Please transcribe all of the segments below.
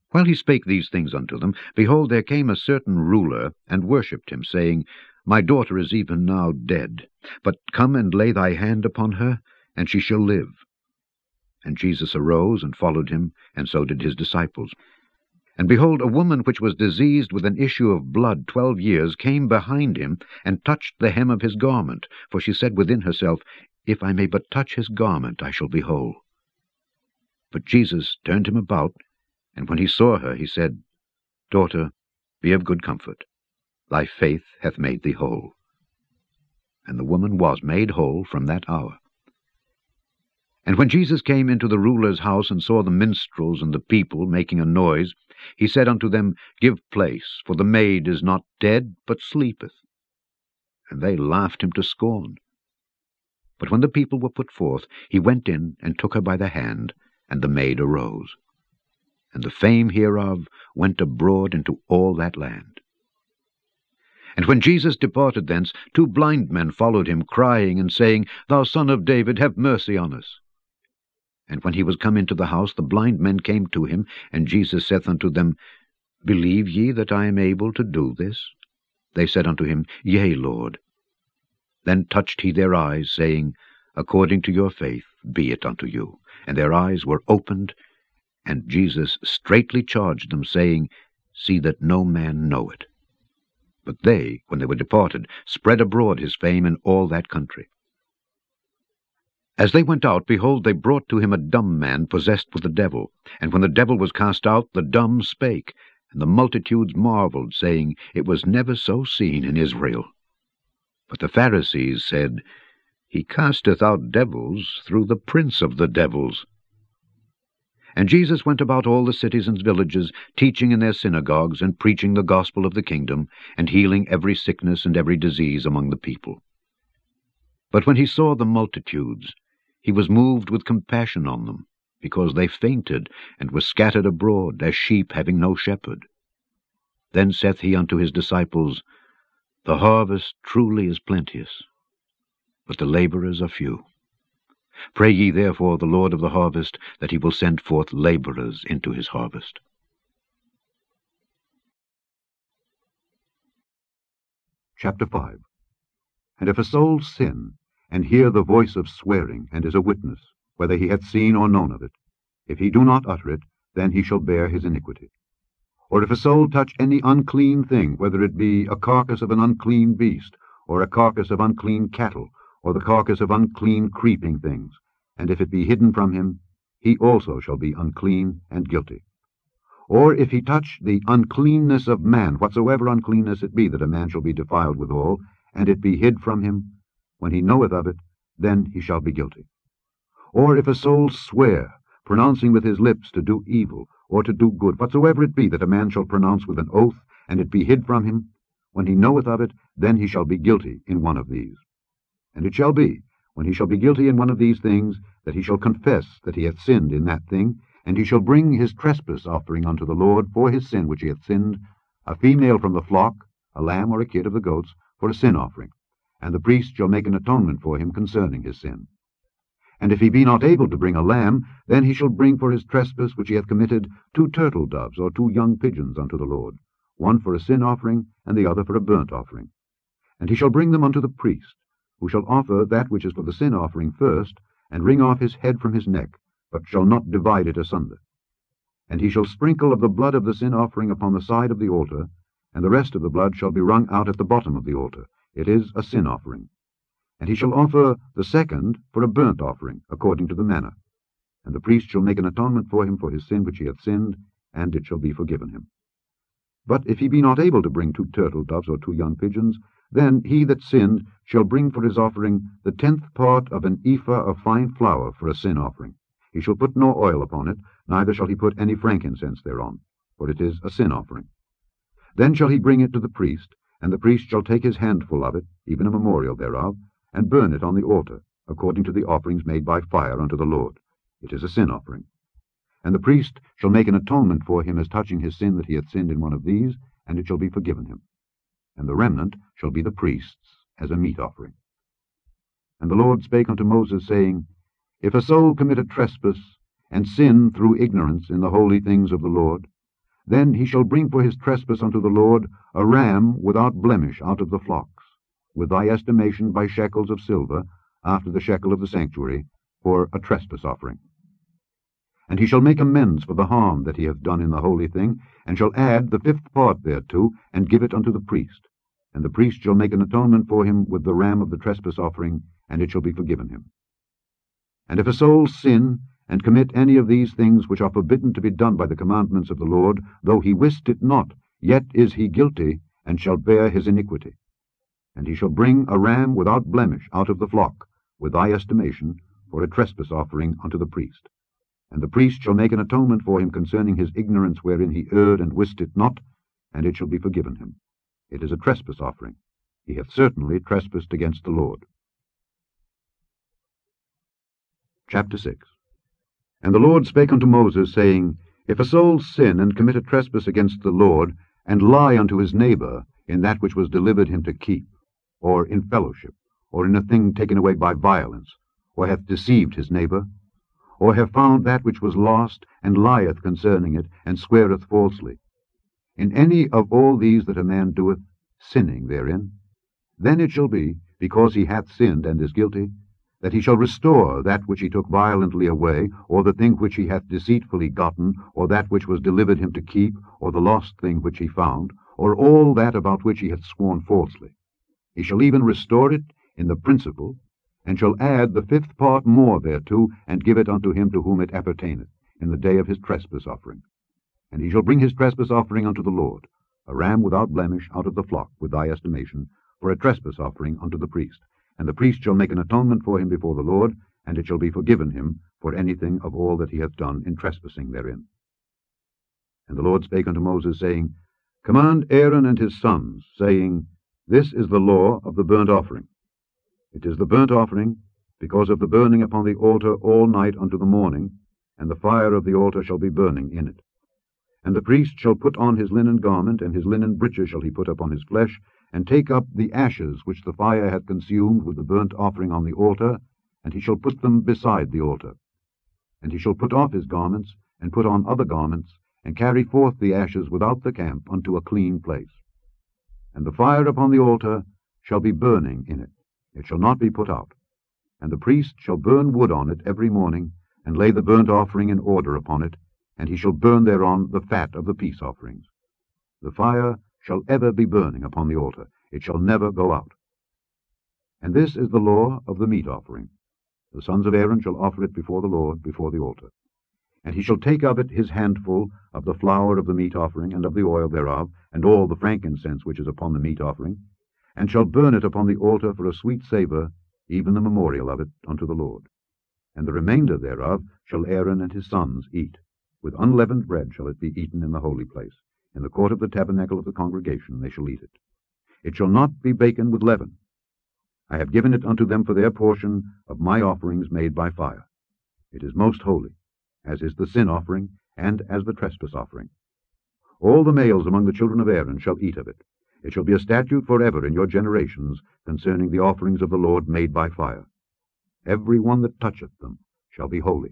While he spake these things unto them, behold, there came a certain ruler, and worshipped him, saying, My daughter is even now dead, but come and lay thy hand upon her, and she shall live. And Jesus arose and followed him, and so did his disciples. And behold, a woman which was diseased with an issue of blood 12 years came behind him, and touched the hem of his garment. For she said within herself, If I may but touch his garment, I shall be whole. But Jesus turned him about, and when he saw her, he said, Daughter, be of good comfort. Thy faith hath made thee whole. And the woman was made whole from that hour. And when Jesus came into the ruler's house, and saw the minstrels and the people making a noise, he said unto them, Give place, for the maid is not dead, but sleepeth. And they laughed him to scorn. But when the people were put forth, he went in, and took her by the hand, and the maid arose. And the fame hereof went abroad into all that land. And when Jesus departed thence, 2 blind men followed him, crying and saying, Thou Son of David, have mercy on us. And when he was come into the house, the blind men came to him, and Jesus saith unto them, Believe ye that I am able to do this? They said unto him, Yea, Lord. Then touched he their eyes, saying, According to your faith be it unto you. And their eyes were opened, and Jesus straitly charged them, saying, See that no man know it. But they, when they were departed, spread abroad his fame in all that country. As they went out, behold, they brought to him a dumb man possessed with the devil. And when the devil was cast out, the dumb spake, and the multitudes marveled, saying, It was never so seen in Israel. But the Pharisees said, He casteth out devils through the prince of the devils. And Jesus went about all the cities and villages, teaching in their synagogues, and preaching the gospel of the kingdom, and healing every sickness and every disease among the people. But when he saw the multitudes, he was moved with compassion on them, because they fainted, and were scattered abroad, as sheep having no shepherd. Then saith he unto his disciples, The harvest truly is plenteous, but the laborers are few. Pray ye therefore the Lord of the harvest, that he will send forth laborers into his harvest. Chapter 5. And if a soul sin, and hear the voice of swearing, and is a witness, whether he hath seen or known of it, if he do not utter it, then he shall bear his iniquity. Or if a soul touch any unclean thing, whether it be a carcass of an unclean beast, or a carcass of unclean cattle, or the carcass of unclean creeping things, and if it be hidden from him, he also shall be unclean and guilty. Or if he touch the uncleanness of man, whatsoever uncleanness it be, that a man shall be defiled withal, and it be hid from him, when he knoweth of it, then he shall be guilty. Or if a soul swear, pronouncing with his lips to do evil, or to do good, whatsoever it be that a man shall pronounce with an oath, and it be hid from him, when he knoweth of it, then he shall be guilty in one of these. And it shall be, when he shall be guilty in one of these things, that he shall confess that he hath sinned in that thing, and he shall bring his trespass offering unto the Lord for his sin which he hath sinned, a female from the flock, a lamb or a kid of the goats, for a sin offering. And the priest shall make an atonement for him concerning his sin. And if he be not able to bring a lamb, then he shall bring for his trespass which he hath committed 2 turtle doves or 2 young pigeons unto the Lord, one for a sin offering, and the other for a burnt offering. And he shall bring them unto the priest, who shall offer that which is for the sin offering first, and wring off his head from his neck, but shall not divide it asunder. And he shall sprinkle of the blood of the sin offering upon the side of the altar, and the rest of the blood shall be wrung out at the bottom of the altar. It is a sin offering. And he shall offer the second for a burnt offering, according to the manner. And the priest shall make an atonement for him for his sin which he hath sinned, and it shall be forgiven him. But if he be not able to bring 2 turtle doves or 2 young pigeons, then he that sinned shall bring for his offering the 10th part of an ephah of fine flour for a sin offering. He shall put no oil upon it, neither shall he put any frankincense thereon, for it is a sin offering. Then shall he bring it to the priest, and the priest shall take his handful of it, even a memorial thereof, and burn it on the altar, according to the offerings made by fire unto the Lord. It is a sin offering. And the priest shall make an atonement for him as touching his sin that he hath sinned in one of these, and it shall be forgiven him. And the remnant shall be the priest's as a meat offering. And the Lord spake unto Moses, saying, If a soul commit a trespass, and sin through ignorance in the holy things of the Lord, then he shall bring for his trespass unto the Lord a ram without blemish out of the flocks, with thy estimation by shekels of silver, after the shekel of the sanctuary, for a trespass offering. And he shall make amends for the harm that he hath done in the holy thing, and shall add the 5th part thereto, and give it unto the priest. And the priest shall make an atonement for him with the ram of the trespass offering, and it shall be forgiven him. And if a soul sin, and commit any of these things which are forbidden to be done by the commandments of the Lord, though he wist it not, yet is he guilty, and shall bear his iniquity. And he shall bring a ram without blemish out of the flock, with thy estimation, for a trespass offering unto the priest. And the priest shall make an atonement for him concerning his ignorance wherein he erred and wist it not, and it shall be forgiven him. It is a trespass offering. He hath certainly trespassed against the Lord. Chapter 6. And the Lord spake unto Moses, saying, If a soul sin and commit a trespass against the Lord, and lie unto his neighbor in that which was delivered him to keep, or in fellowship, or in a thing taken away by violence, or hath deceived his neighbor, or have found that which was lost, and lieth concerning it, and sweareth falsely, in any of all these that a man doeth, sinning therein, then it shall be, because he hath sinned and is guilty, that he shall restore that which he took violently away, or the thing which he hath deceitfully gotten, or that which was delivered him to keep, or the lost thing which he found, or all that about which he hath sworn falsely. He shall even restore it in the principal, and shall add the 5th part more thereto, and give it unto him to whom it appertaineth, in the day of his trespass offering. And he shall bring his trespass offering unto the Lord, a ram without blemish out of the flock, with thy estimation, for a trespass offering unto the priest. And the priest shall make an atonement for him before the Lord, and it shall be forgiven him for anything of all that he hath done in trespassing therein. And the Lord spake unto Moses, saying, Command Aaron and his sons, saying, This is the law of the burnt offering. It is the burnt offering, because of the burning upon the altar all night unto the morning, and the fire of the altar shall be burning in it. And the priest shall put on his linen garment, and his linen breeches shall he put upon his flesh, and take up the ashes which the fire hath consumed with the burnt offering on the altar, and he shall put them beside the altar. And he shall put off his garments, and put on other garments, and carry forth the ashes without the camp unto a clean place. And the fire upon the altar shall be burning in it. It shall not be put out. And the priest shall burn wood on it every morning, and lay the burnt offering in order upon it, and he shall burn thereon the fat of the peace offerings. The fire shall ever be burning upon the altar. It shall never go out. And this is the law of the meat offering. The sons of Aaron shall offer it before the Lord, before the altar. And he shall take of it his handful of the flour of the meat offering, and of the oil thereof, and all the frankincense which is upon the meat offering, and shall burn it upon the altar for a sweet savour, even the memorial of it unto the Lord. And the remainder thereof shall Aaron and his sons eat. With unleavened bread shall it be eaten in the holy place. In the court of the tabernacle of the congregation they shall eat it. It shall not be baken with leaven. I have given it unto them for their portion of my offerings made by fire. It is most holy, as is the sin offering, and as the trespass offering. All the males among the children of Aaron shall eat of it. It shall be a statute forever in your generations concerning the offerings of the Lord made by fire. Every one that toucheth them shall be holy.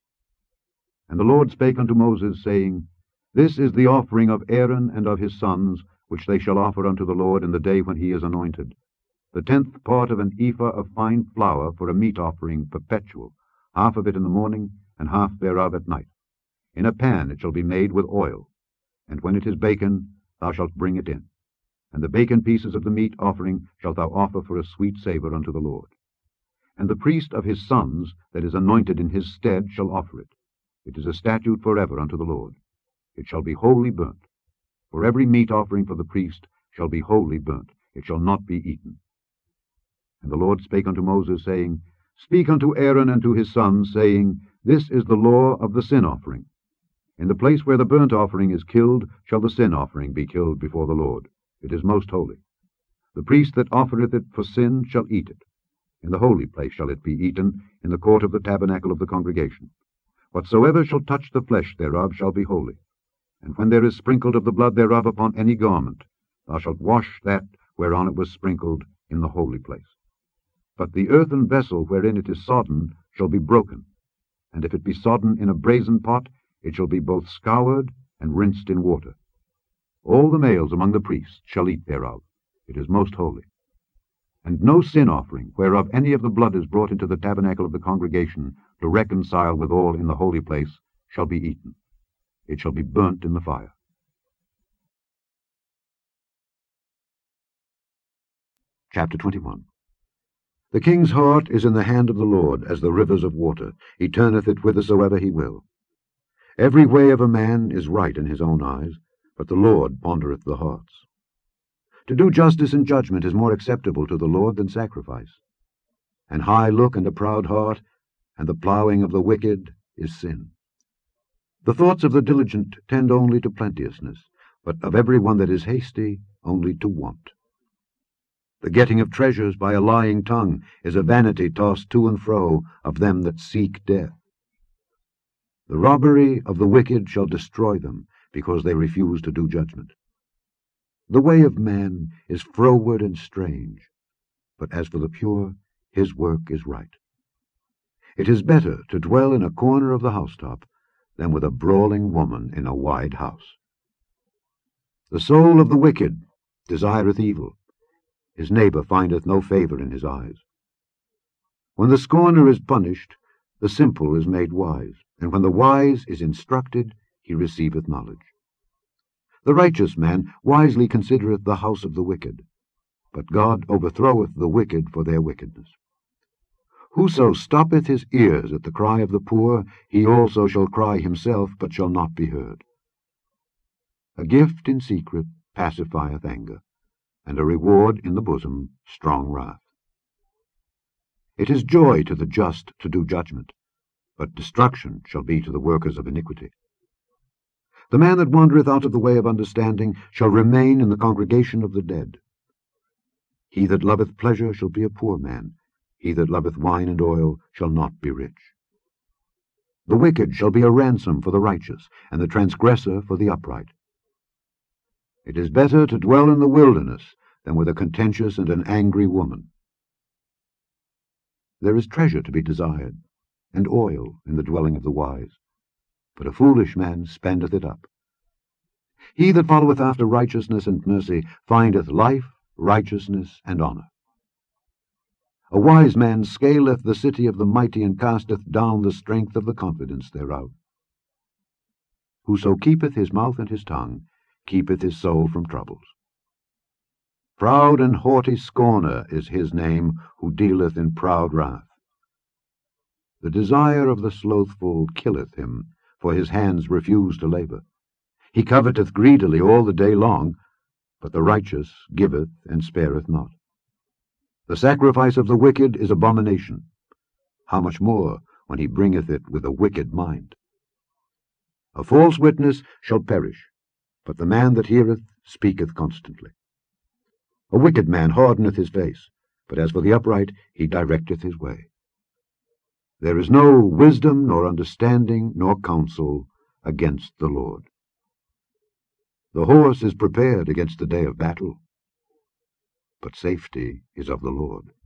And the Lord spake unto Moses, saying, This is the offering of Aaron and of his sons, which they shall offer unto the Lord in the day when he is anointed. The 10th part of an ephah of fine flour for a meat offering perpetual, half of it in the morning, and half thereof at night. In a pan it shall be made with oil, and when it is baken, thou shalt bring it in. And the baken pieces of the meat offering shalt thou offer for a sweet savour unto the Lord. And the priest of his sons that is anointed in his stead shall offer it. It is a statute forever unto the Lord. It shall be wholly burnt. For every meat offering for the priest shall be wholly burnt. It shall not be eaten. And the Lord spake unto Moses, saying, Speak unto Aaron and to his sons, saying, This is the law of the sin offering. In the place where the burnt offering is killed shall the sin offering be killed before the Lord. It is most holy. The priest that offereth it for sin shall eat it. In the holy place shall it be eaten, in the court of the tabernacle of the congregation. Whatsoever shall touch the flesh thereof shall be holy. And when there is sprinkled of the blood thereof upon any garment, thou shalt wash that whereon it was sprinkled in the holy place. But the earthen vessel wherein it is sodden shall be broken, and if it be sodden in a brazen pot, it shall be both scoured and rinsed in water. All the males among the priests shall eat thereof. It is most holy. And no sin offering, whereof any of the blood is brought into the tabernacle of the congregation to reconcile withal in the holy place, shall be eaten. It shall be burnt in the fire. Chapter 21. The king's heart is in the hand of the Lord, as the rivers of water. He turneth it whithersoever he will. Every way of a man is right in his own eyes, but the Lord pondereth the hearts. To do justice and judgment is more acceptable to the Lord than sacrifice. An high look and a proud heart, and the plowing of the wicked is sin. The thoughts of the diligent tend only to plenteousness, but of every one that is hasty only to want. The getting of treasures by a lying tongue is a vanity tossed to and fro of them that seek death. The robbery of the wicked shall destroy them, because they refuse to do judgment. The way of man is froward and strange, but as for the pure, his work is right. It is better to dwell in a corner of the housetop than with a brawling woman in a wide house. The soul of the wicked desireth evil. His neighbor findeth no favor in his eyes. When the scorner is punished, the simple is made wise, and when the wise is instructed, he receiveth knowledge. The righteous man wisely considereth the house of the wicked, but God overthroweth the wicked for their wickedness. Whoso stoppeth his ears at the cry of the poor, he also shall cry himself, but shall not be heard. A gift in secret pacifieth anger, and a reward in the bosom strong wrath. It is joy to the just to do judgment, but destruction shall be to the workers of iniquity. The man that wandereth out of the way of understanding shall remain in the congregation of the dead. He that loveth pleasure shall be a poor man. He that loveth wine and oil shall not be rich. The wicked shall be a ransom for the righteous, and the transgressor for the upright. It is better to dwell in the wilderness than with a contentious and an angry woman. There is treasure to be desired, and oil in the dwelling of the wise, but a foolish man spendeth it up. He that followeth after righteousness and mercy findeth life, righteousness, and honor. A wise man scaleth the city of the mighty, and casteth down the strength of the confidence thereof. Whoso keepeth his mouth and his tongue keepeth his soul from troubles. Proud and haughty scorner is his name, who dealeth in proud wrath. The desire of the slothful killeth him, for his hands refuse to labor. He coveteth greedily all the day long, but the righteous giveth and spareth not. The sacrifice of the wicked is abomination. How much more when he bringeth it with a wicked mind? A false witness shall perish, but the man that heareth speaketh constantly. A wicked man hardeneth his face, but as for the upright, he directeth his way. There is no wisdom, nor understanding, nor counsel against the Lord. The horse is prepared against the day of battle, but safety is of the Lord.